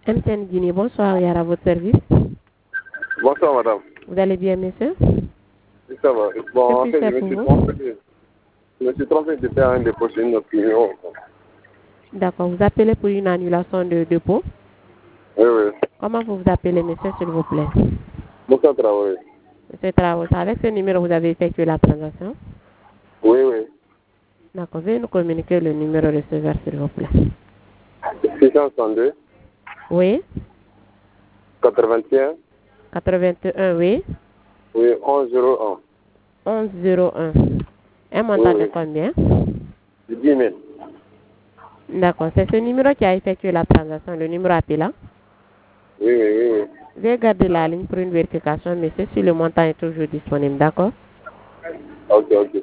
MTN Guinée, bonsoir, Yara, à votre service. Bonsoir, madame. Vous allez bien, monsieur? Oui, ça va. Bon, en fait, je me suis trompé de faire un dépôt chez une autre client. D'accord, vous appelez pour une annulation de dépôt. Oui, oui. Comment vous vous appelez, monsieur, s'il vous plaît? Moussa Traoré. Monsieur Traoré, avec ce numéro, vous avez effectué la transaction? Oui, oui. D'accord, veuillez nous communiquer le numéro receveur, s'il vous plaît. 662 Oui, 81 81, oui, oui, 1101. 1101. Un montant Oui, de oui. combien? 10 000. D'accord, c'est ce numéro qui a effectué la transaction, le numéro appelant. Oui, oui, oui, oui. Veuillez garder la ligne pour une vérification, monsieur, si le montant est toujours disponible, d'accord? Ok, ok.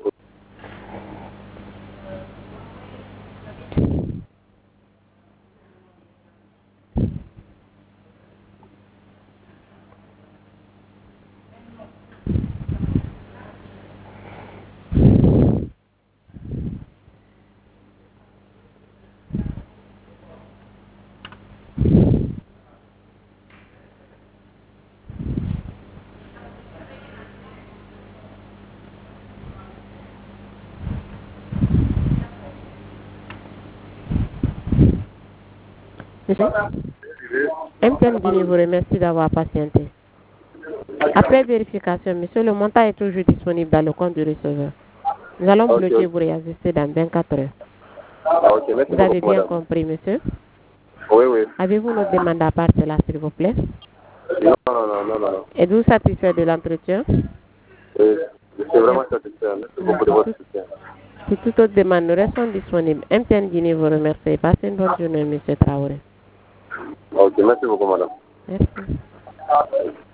Monsieur, MTN Guinée vous remercie d'avoir patienté. Après vérification, monsieur, le montant est toujours disponible dans le compte du receveur. Nous allons Ok, bloquer ok. vous réajuster dans 24 heures. Ok, merci Vous avez beaucoup, bien madame. compris, monsieur? Oui, oui. Avez-vous notre demande à part cela, s'il vous plaît? Non, non, non, non, non. Êtes-vous satisfait de l'entretien? Oui, je suis vraiment satisfait. Merci beaucoup de votre soutien. Pour toute autre demande, nous restons disponibles. MTN Guinée vous remercie. Passez une bonne journée, monsieur Traoré. Ok, merci beaucoup, madame. Merci.